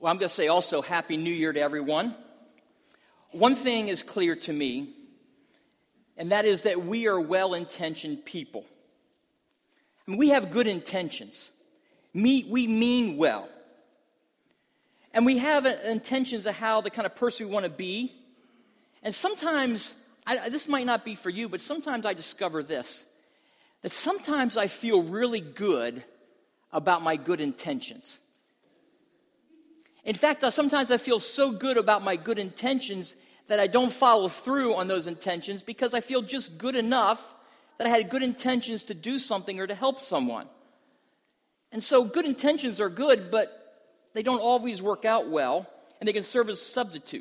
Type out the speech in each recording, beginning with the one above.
Well, I'm going to say also Happy New Year to everyone. One thing is clear to me, and that is that we are well-intentioned people. I mean, we have good intentions. We mean well. And we have intentions of how the kind of person we want to be. And sometimes, this might not be for you, but sometimes I discover this, that sometimes I feel really good about my good intentions. In fact, sometimes I feel so good about my good intentions that I don't follow through on those intentions because I feel just good enough that I had good intentions to do something or to help someone. And so good intentions are good, but they don't always work out well, and they can serve as a substitute.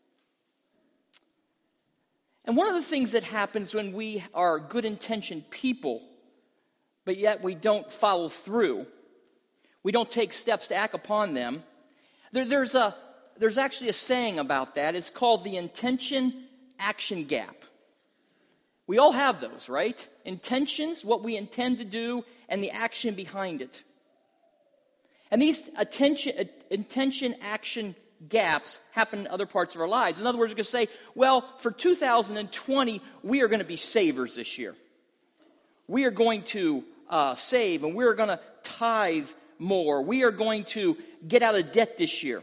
And one of the things that happens when we are good-intentioned people, but yet we don't follow through, we don't take steps to act upon them, there's actually a saying about that. It's called the intention-action gap. We all have those, right? Intentions, what we intend to do, and the action behind it. And these intention-action gaps happen in other parts of our lives. In other words, we can say, well, for 2020, we are going to be savers this year. We are going to save, and we are going to tithe more. We are going to get out of debt this year.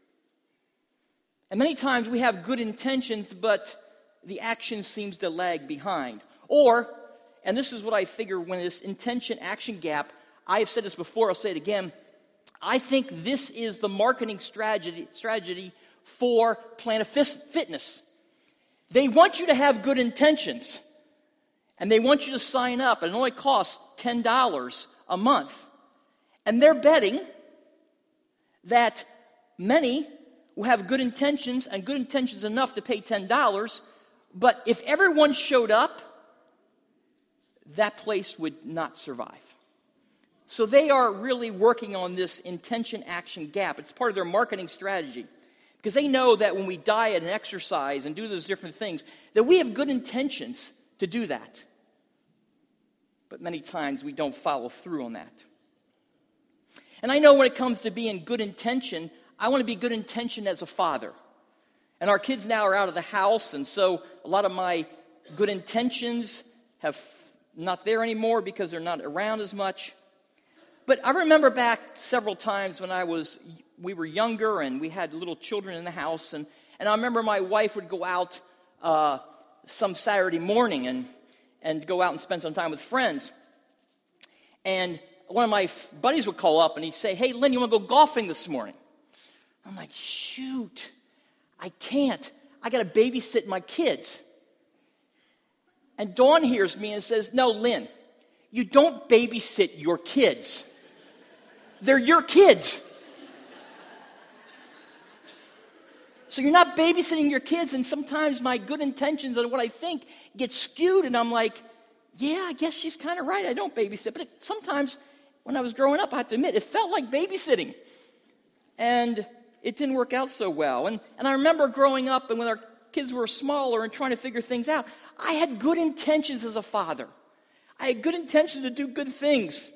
And many times we have good intentions, but the action seems to lag behind. Or, and this is what I figure when this intention-action gap, I've said this before, I'll say it again, I think this is the marketing strategy for Planet Fitness. They want you to have good intentions, and they want you to sign up, and it only costs $10 a month. And they're betting that many will have good intentions, and good intentions enough to pay $10, but if everyone showed up, that place would not survive. So they are really working on this intention-action gap. It's part of their marketing strategy. Because they know that when we diet and exercise and do those different things, that we have good intentions to do that. But many times we don't follow through on that. And I know when it comes to being good intention, I want to be good intention as a father. And our kids now are out of the house, and so a lot of my good intentions have not there anymore because they're not around as much. But I remember back several times when we were younger and we had little children in the house, and I remember my wife would go out some Saturday morning and go out and spend some time with friends. And one of my buddies would call up and he'd say, "Hey, Lynn, you want to go golfing this morning?" I'm like, "Shoot, I can't. I got to babysit my kids." And Dawn hears me and says, "No, Lynn, you don't babysit your kids. They're your kids. So you're not babysitting your kids." And sometimes my good intentions and what I think get skewed, and I'm like, yeah, I guess she's kind of right. I don't babysit. But sometimes when I was growing up, I have to admit, it felt like babysitting. And it didn't work out so well. And I remember growing up and when our kids were smaller and trying to figure things out, I had good intentions as a father. I had good intentions to do good things.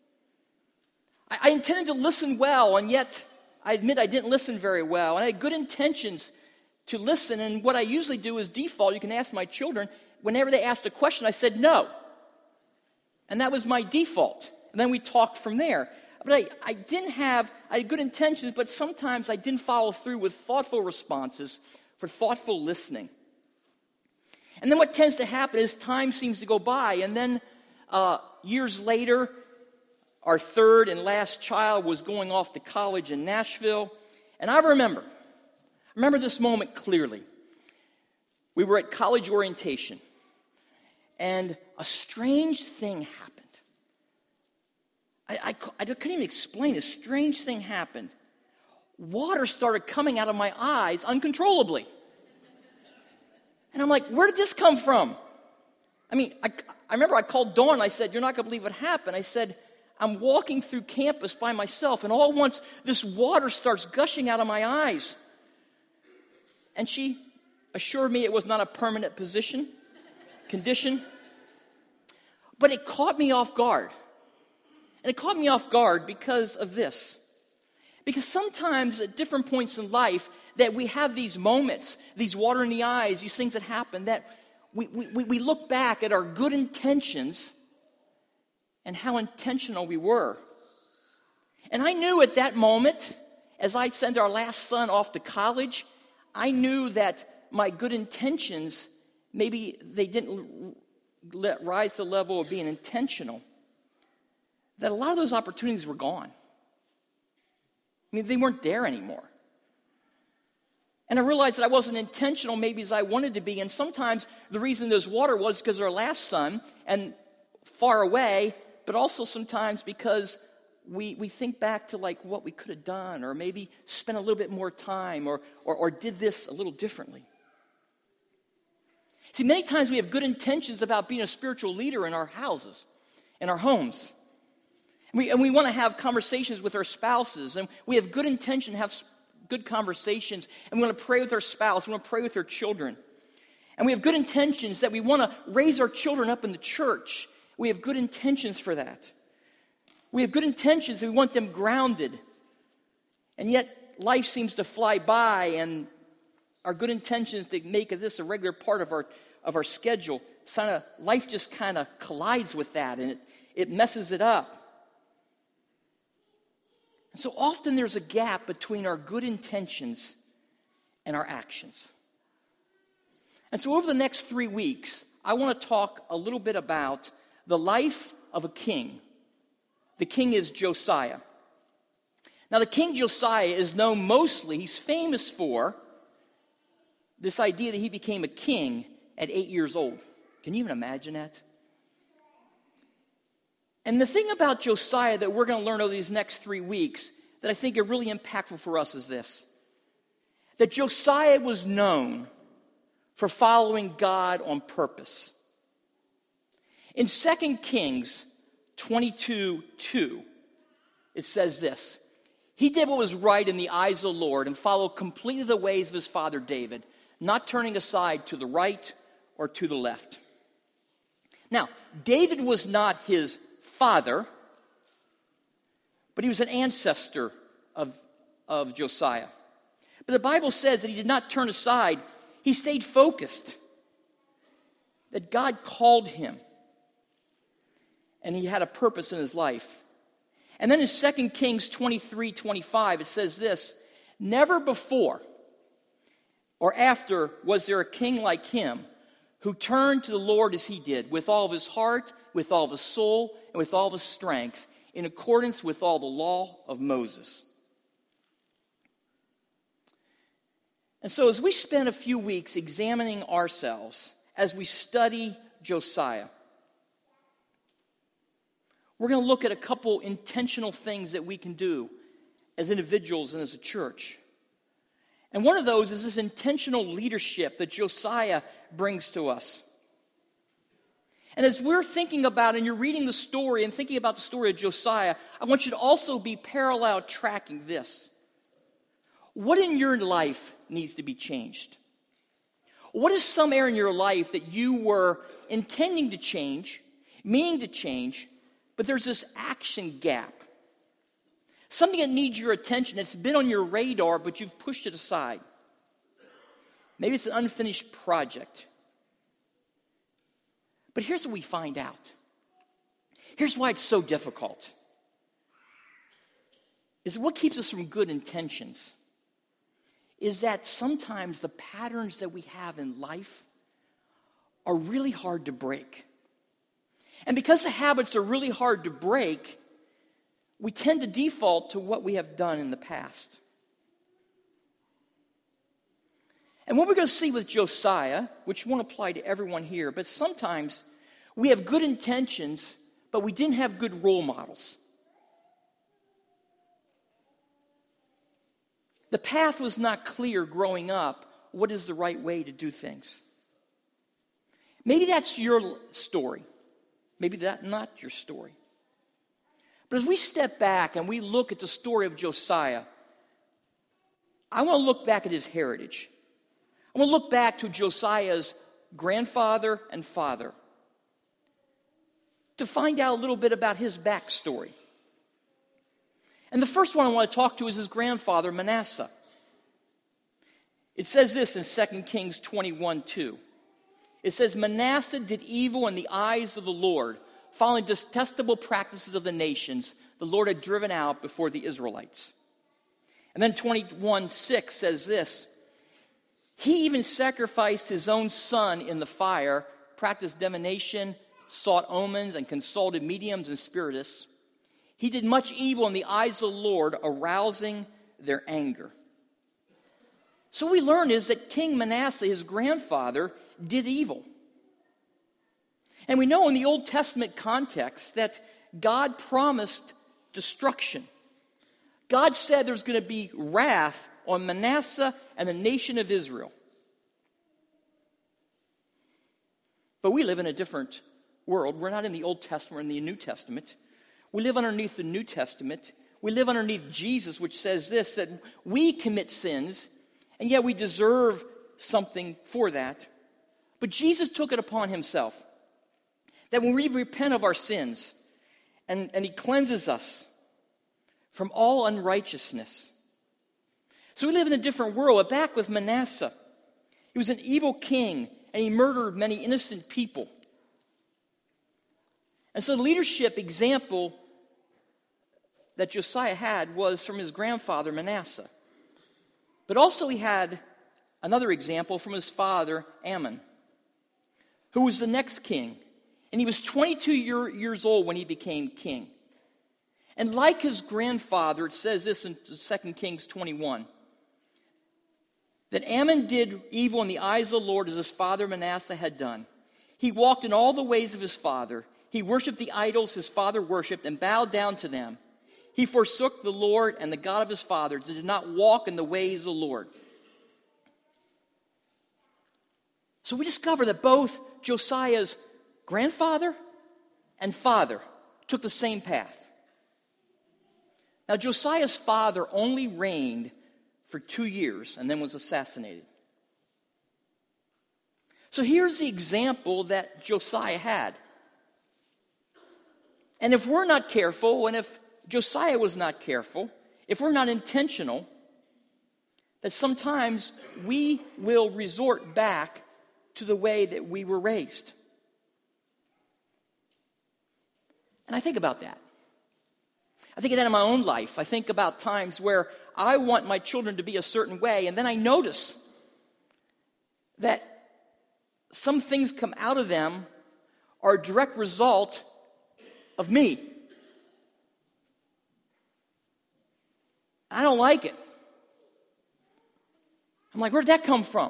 I intended to listen well, and yet I admit I didn't listen very well. And I had good intentions to listen, and what I usually do is default. You can ask my children. Whenever they asked a question, I said no. And that was my default. And then we talked from there. But I had good intentions, but sometimes I didn't follow through with thoughtful responses for thoughtful listening. And then what tends to happen is time seems to go by, and then years later, our third and last child was going off to college in Nashville. And I remember this moment clearly. We were at college orientation, and a strange thing happened. I couldn't even explain it. A strange thing happened. Water started coming out of my eyes uncontrollably. And I'm like, where did this come from? I mean, I remember I called Dawn and I said, "You're not going to believe what happened." I said, "I'm walking through campus by myself, and all at once this water starts gushing out of my eyes." And she assured me it was not a permanent condition. But it caught me off guard. And it caught me off guard because of this. Because sometimes at different points in life that we have these moments, these water in the eyes, these things that happen, that we look back at our good intentions and how intentional we were. And I knew at that moment, as I sent our last son off to college, I knew that my good intentions, maybe they didn't rise to the level of being intentional, that a lot of those opportunities were gone. I mean, they weren't there anymore. And I realized that I wasn't intentional maybe as I wanted to be. And sometimes the reason there's water was because our last son and far away, but also sometimes because we think back to like what we could have done, or maybe spent a little bit more time, or did this a little differently. See, many times we have good intentions about being a spiritual leader in our houses, in our homes. And we want to have conversations with our spouses, and we have good intention to have good conversations, and we want to pray with our spouse, we want to pray with our children. And we have good intentions that we want to raise our children up in the church. We have good intentions for that. We have good intentions and we want them grounded. And yet life seems to fly by, and our good intentions to make this a regular part of our schedule, life just kind of collides with that, and it messes it up. And so often there's a gap between our good intentions and our actions. And so over the next 3 weeks, I want to talk a little bit about the life of a king. The king is Josiah. Now, the king Josiah is known mostly, he's famous for this idea that he became a king at 8 years old. Can you even imagine that? And the thing about Josiah that we're going to learn over these next 3 weeks that I think are really impactful for us is this: that Josiah was known for following God on purpose. In 2 Kings 22:2, it says this: he did what was right in the eyes of the Lord and followed completely the ways of his father David, not turning aside to the right or to the left. Now, David was not his father, but he was an ancestor of Josiah. But the Bible says that he did not turn aside. He stayed focused, that God called him, and he had a purpose in his life. And then in 2 Kings 23:25, it says this: never before or after was there a king like him who turned to the Lord as he did, with all of his heart, with all of his soul, and with all of his strength, in accordance with all the law of Moses. And so as we spend a few weeks examining ourselves as we study Josiah, we're going to look at a couple intentional things that we can do as individuals and as a church. And one of those is this intentional leadership that Josiah brings to us. And as we're thinking about, and you're reading the story and thinking about the story of Josiah, I want you to also be parallel tracking this. What in your life needs to be changed? What is some area in your life that you were intending to change, meaning to change, but there's this action gap? Something that needs your attention. It's been on your radar, but you've pushed it aside. Maybe it's an unfinished project. But here's what we find out. Here's why it's so difficult. Is what keeps us from good intentions is that sometimes the patterns that we have in life are really hard to break. And because the habits are really hard to break, we tend to default to what we have done in the past. And what we're going to see with Josiah, which won't apply to everyone here, but sometimes we have good intentions, but we didn't have good role models. The path was not clear growing up. What is the right way to do things? Maybe that's your story. Maybe that's not your story. But as we step back and we look at the story of Josiah, I want to look back at his heritage. I want to look back to Josiah's grandfather and father to find out a little bit about his backstory. And the first one I want to talk to is his grandfather, Manasseh. It says this in 2 Kings 21:2. It says, Manasseh did evil in the eyes of the Lord, following detestable practices of the nations the Lord had driven out before the Israelites. And then 21:6 says this, he even sacrificed his own son in the fire, practiced divination, sought omens, and consulted mediums and spiritists. He did much evil in the eyes of the Lord, arousing their anger. So what we learn is that King Manasseh, his grandfather, did evil. And we know in the Old Testament context that God promised destruction. God said there's going to be wrath on Manasseh and the nation of Israel. But we live in a different world. We're not in the Old Testament, we're in the New Testament. We live underneath the New Testament. We live underneath Jesus, which says this, that we commit sins, and yet we deserve something for that. But Jesus took it upon himself that when we repent of our sins and he cleanses us from all unrighteousness. So we live in a different world. But back with Manasseh, he was an evil king and he murdered many innocent people. And so the leadership example that Josiah had was from his grandfather Manasseh. But also he had another example from his father Amon, who was the next king. And he was 22 years old when he became king. And like his grandfather, it says this in 2 Kings 21, that Amon did evil in the eyes of the Lord as his father Manasseh had done. He walked in all the ways of his father. He worshipped the idols his father worshipped and bowed down to them. He forsook the Lord and the God of his fathers and did not walk in the ways of the Lord. So we discover that both Josiah's grandfather and father took the same path. Now, Josiah's father only reigned for 2 years and then was assassinated. So here's the example that Josiah had. And if we're not careful, and if Josiah was not careful, if we're not intentional, that sometimes we will resort back to the way that we were raised. And I think about that. I think of that in my own life. I think about times where I want my children to be a certain way, and then I notice that some things come out of them are a direct result of me. I don't like it. I'm like, where did that come from?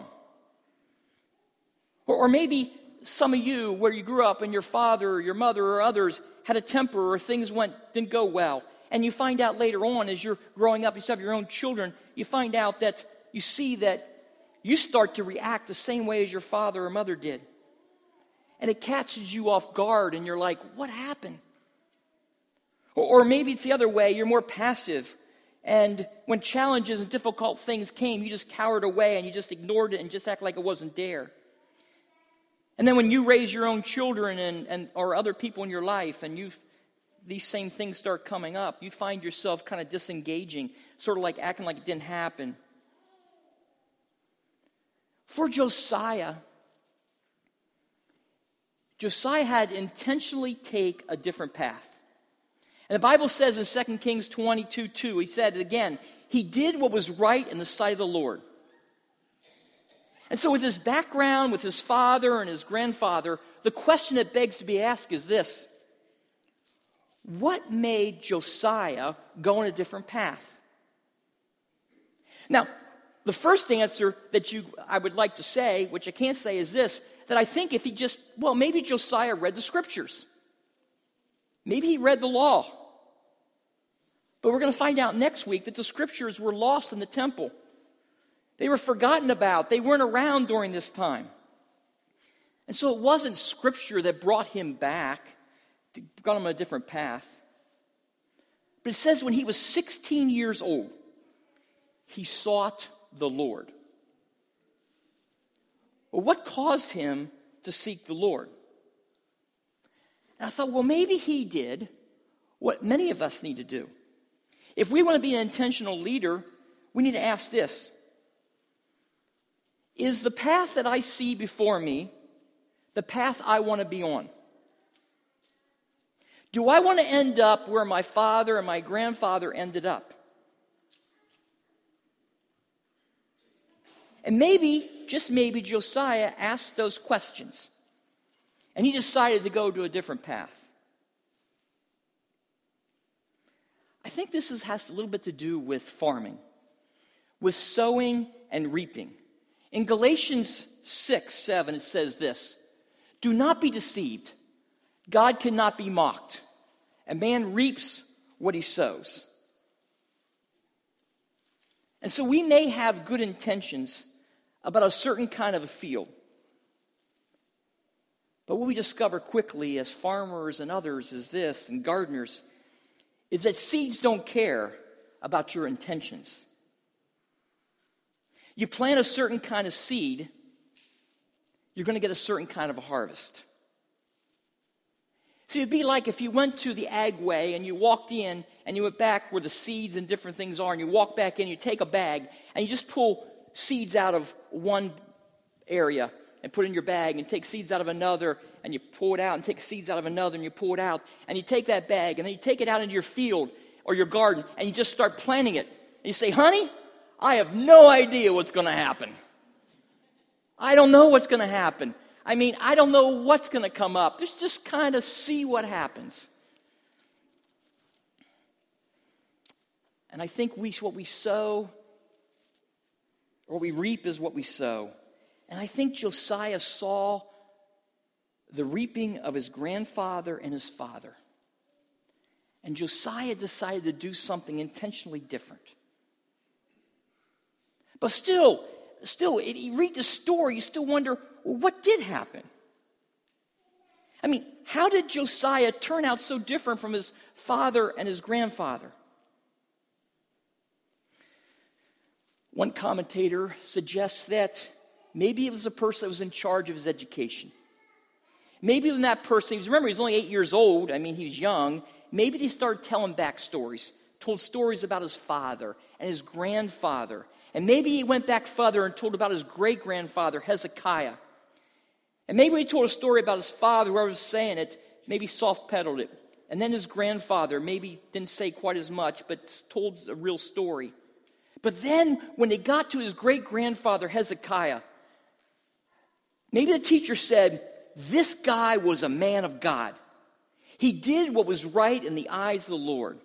Or maybe some of you, where you grew up and your father or your mother or others had a temper or things didn't go well. And you find out later on as you're growing up, you have your own children, you find out that you see that you start to react the same way as your father or mother did. And it catches you off guard and you're like, what happened? Or maybe it's the other way, you're more passive. And when challenges and difficult things came, you just cowered away and you just ignored it and just act like it wasn't there. And then when you raise your own children and or other people in your life and these same things start coming up, you find yourself kind of disengaging, sort of like acting like it didn't happen. For Josiah had to intentionally take a different path. And the Bible says in 2 Kings 22:2, he said it again, he did what was right in the sight of the Lord. And so with his background, with his father and his grandfather, the question that begs to be asked is this: what made Josiah go on a different path? Now, the first answer that I would like to say, which I can't say, is this, that I think if maybe Josiah read the scriptures. Maybe he read the law. But we're going to find out next week that the scriptures were lost in the temple. They were forgotten about. They weren't around during this time. And so it wasn't scripture that brought him back, got him on a different path. But it says when he was 16 years old, he sought the Lord. Well, what caused him to seek the Lord? And I thought, well, maybe he did what many of us need to do. If we want to be an intentional leader, we need to ask this. Is the path that I see before me the path I want to be on? Do I want to end up where my father and my grandfather ended up? And maybe, just maybe, Josiah asked those questions. And he decided to go to a different path. I think this has a little bit to do with farming, with sowing and reaping. In Galatians 6:7, it says this, "Do not be deceived. God cannot be mocked. A man reaps what he sows." And so we may have good intentions about a certain kind of a field. But what we discover quickly as farmers and others is this, and gardeners, is that seeds don't care about your intentions. You plant a certain kind of seed, you're going to get a certain kind of a harvest. See, it'd be like if you went to the ag way and you walked in and you went back where the seeds and different things are, and you walk back in, you take a bag, and you just pull seeds out of one area and put it in your bag, and take seeds out of another, and you pull it out, and take seeds out of another, and you pull it out, and you take that bag, and then you take it out into your field or your garden, and you just start planting it. And you say, "Honey, I have no idea what's going to happen. I don't know what's going to happen. I mean, I don't know what's going to come up. Just kind of see what happens." And I think what we sow, or we reap, is what we sow. And I think Josiah saw the reaping of his grandfather and his father. And Josiah decided to do something intentionally different. But still, you read the story, you still wonder, well, what did happen? I mean, how did Josiah turn out so different from his father and his grandfather? One commentator suggests that maybe it was the person that was in charge of his education. Maybe when that person, remember, he was only 8 years old. I mean, he was young. Maybe they started telling backstories, told stories about his father and his grandfather. And maybe he went back further and told about his great-grandfather, Hezekiah. And maybe he told a story about his father, whoever was saying it, maybe soft-pedaled it. And then his grandfather maybe didn't say quite as much, but told a real story. But then when they got to his great-grandfather, Hezekiah, maybe the teacher said, "This guy was a man of God. He did what was right in the eyes of the Lord."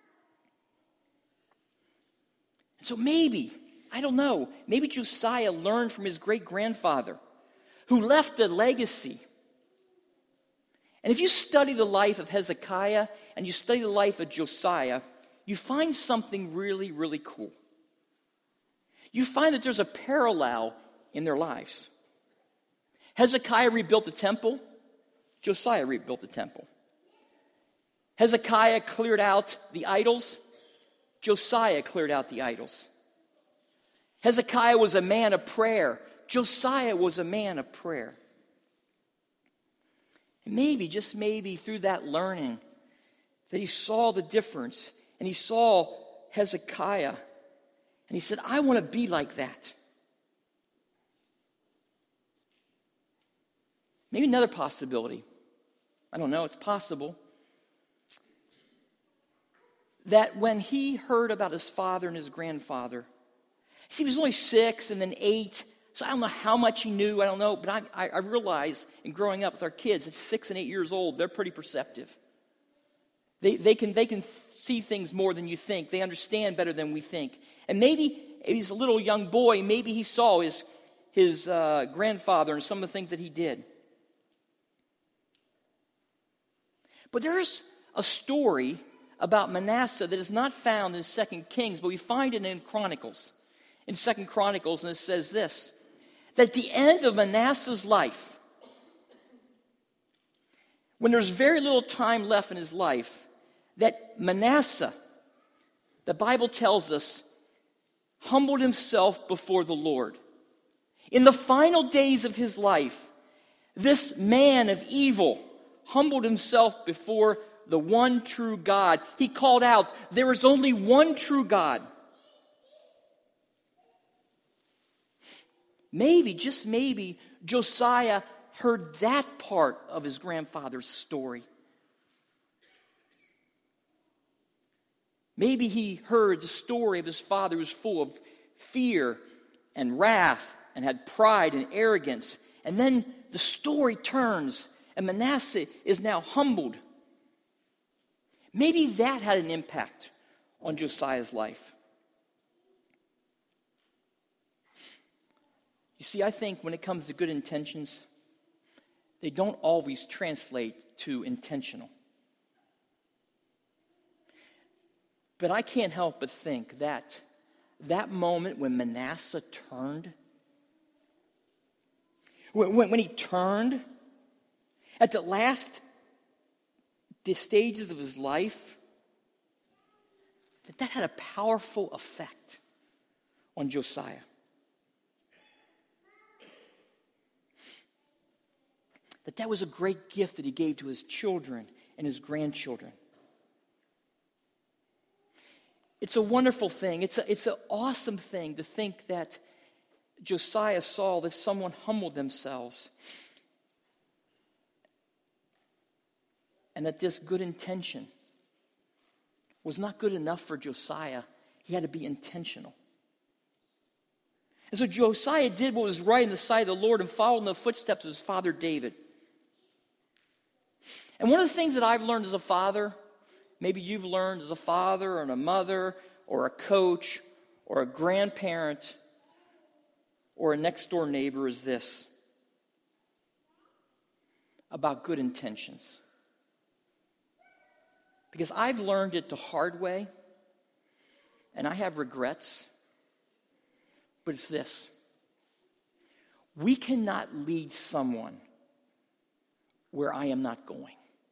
So maybe, I don't know, maybe Josiah learned from his great-grandfather, who left a legacy. And if you study the life of Hezekiah and you study the life of Josiah, you find something really, really cool. You find that there's a parallel in their lives. Hezekiah rebuilt the temple. Josiah rebuilt the temple. Hezekiah cleared out the idols. Josiah cleared out the idols. Hezekiah was a man of prayer. Josiah was a man of prayer. And maybe, just maybe, through that learning, that he saw the difference, and he saw Hezekiah, and he said, "I want to be like that." Maybe another possibility, I don't know, it's possible, that when he heard about his father and his grandfather, see, he was only 6 and then 8, so I don't know how much he knew, I don't know, but I realize in growing up with our kids, at 6 and 8 years old, they're pretty perceptive. They can see things more than you think. They understand better than we think. And maybe he's a little young boy, maybe he saw his grandfather and some of the things that he did. But there's a story about Manasseh that is not found in 2 Kings, but we find it in Chronicles. In 2 Chronicles, and it says this, that at the end of Manasseh's life, when there's very little time left in his life, that Manasseh, the Bible tells us, humbled himself before the Lord. In the final days of his life, this man of evil humbled himself before the one true God. He called out, there is only one true God. Maybe, just maybe, Josiah heard that part of his grandfather's story. Maybe he heard the story of his father who was full of fear and wrath and had pride and arrogance. And then the story turns and Manasseh is now humbled. Maybe that had an impact on Josiah's life. You see, I think when it comes to good intentions, they don't always translate to intentional. But I can't help but think that that moment when Manasseh turned, when he turned at the last stages of his life, that had a powerful effect on Josiah. That was a great gift that he gave to his children and his grandchildren. It's a wonderful thing. It's an awesome thing to think that Josiah saw that someone humbled themselves and that this good intention was not good enough for Josiah. He had to be intentional. And so Josiah did what was right in the sight of the Lord and followed in the footsteps of his father David. And one of the things that I've learned as a father, maybe you've learned as a father or a mother or a coach or a grandparent or a next door neighbor, is this about good intentions. Because I've learned it the hard way and I have regrets, but it's this: we cannot lead someone where I am not going.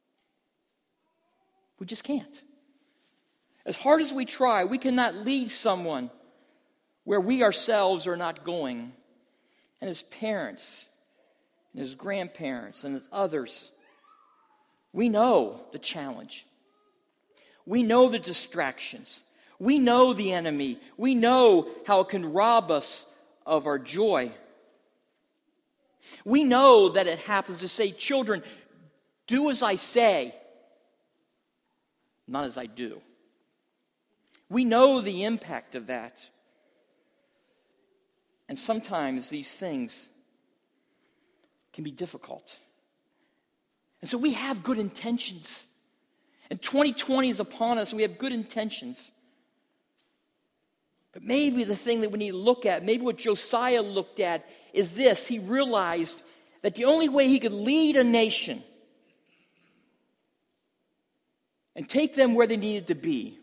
We just can't. As hard as we try, we cannot lead someone where we ourselves are not going. And as parents, and as grandparents, and as others, we know the challenge. We know the distractions. We know the enemy. We know how it can rob us of our joy. We know that it happens to say, children, do as I say, not as I do. We know the impact of that. And sometimes these things can be difficult. And so we have good intentions. And 2020 is upon us and we have good intentions. But maybe the thing that we need to look at, maybe what Josiah looked at, is this. He realized that the only way he could lead a nation and take them where they needed to be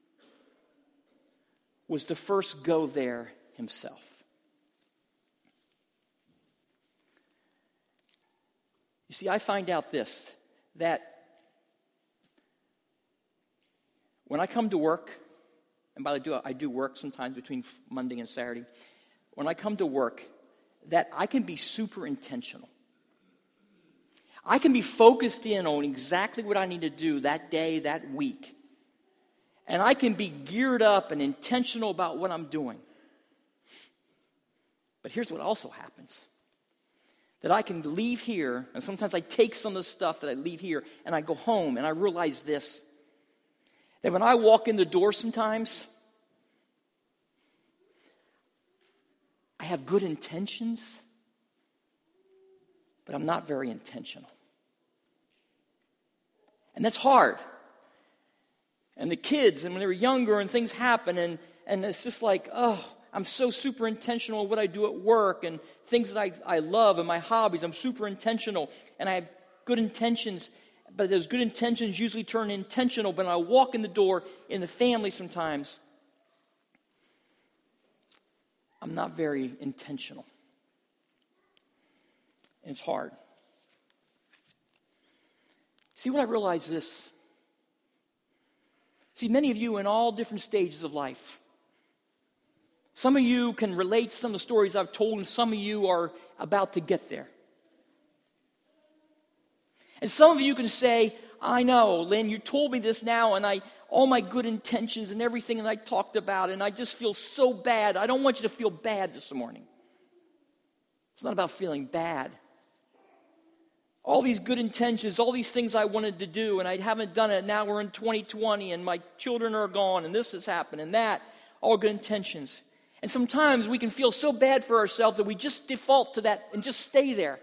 was to first go there himself. You see, I find out this, that when I come to work, and by the way, I do work sometimes between Monday and Saturday. When I come to work, that I can be super intentional. I can be focused in on exactly what I need to do that day, that week. And I can be geared up and intentional about what I'm doing. But here's what also happens. That I can leave here, and sometimes I take some of the stuff that I leave here, and I go home, and I realize this. That when I walk in the door sometimes, I have good intentions, but I'm not very intentional. And that's hard. And the kids, and when they were younger and things happen, and it's just like, oh, I'm so super intentional in what I do at work and things that I love and my hobbies. I'm super intentional and I have good intentions, but those good intentions usually turn intentional. But when I walk in the door in the family sometimes, I'm not very intentional. And it's hard. See, what I realize is this. See, many of you in all different stages of life. Some of you can relate to some of the stories I've told, and some of you are about to get there. And some of you can say, I know, Lynn, you told me this now, and all my good intentions and everything that I talked about, and I just feel so bad. I don't want you to feel bad this morning. It's not about feeling bad. All these good intentions, all these things I wanted to do, and I haven't done it. Now we're in 2020, and my children are gone, and this has happened, and that. All good intentions. And sometimes we can feel so bad for ourselves that we just default to that and just stay there.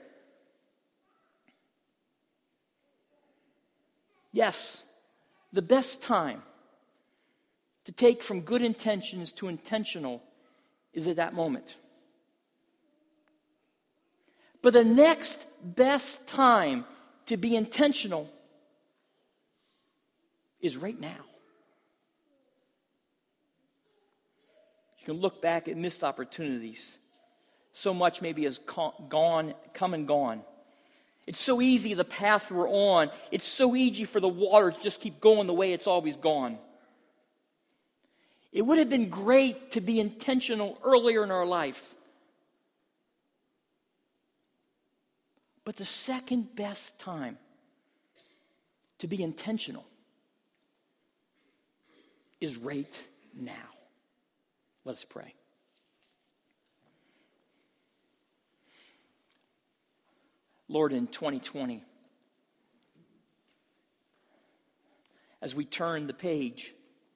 Yes, the best time to take from good intentions to intentional is at that moment. But the next best time to be intentional is right now. You can look back at missed opportunities. So much maybe has come and gone. It's so easy, the path we're on. It's so easy for the water to just keep going the way it's always gone. It would have been great to be intentional earlier in our life. But the second best time to be intentional is right now. Let's pray. Lord, in 2020, as we turn the page,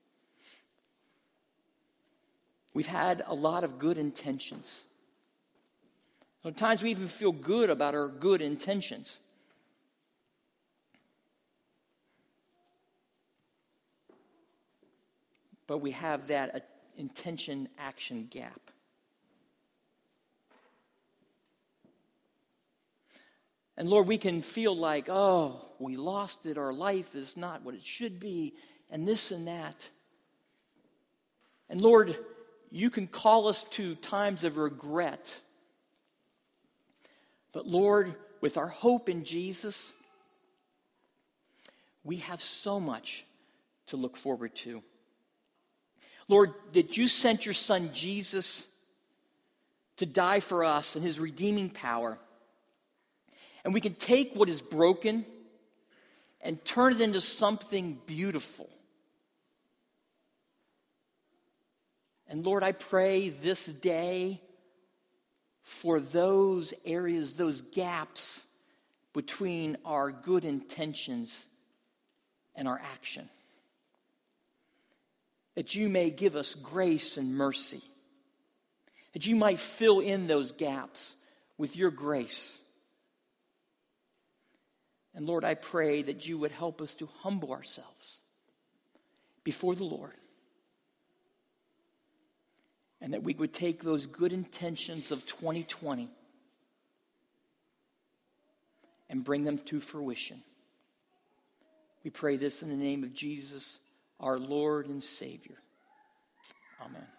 we've had a lot of good intentions. Sometimes we even feel good about our good intentions. But we have that intention-action gap. And Lord, we can feel like, oh, we lost it, our life is not what it should be, and this and that. And Lord, you can call us to times of regret. But Lord, with our hope in Jesus, we have so much to look forward to. Lord, that you sent your Son Jesus to die for us in his redeeming power. And we can take what is broken and turn it into something beautiful. And Lord, I pray this day for those areas, those gaps between our good intentions and our action. That you may give us grace and mercy. That you might fill in those gaps with your grace. And Lord, I pray that you would help us to humble ourselves before the Lord. And that we would take those good intentions of 2020 and bring them to fruition. We pray this in the name of Jesus, our Lord and Savior. Amen.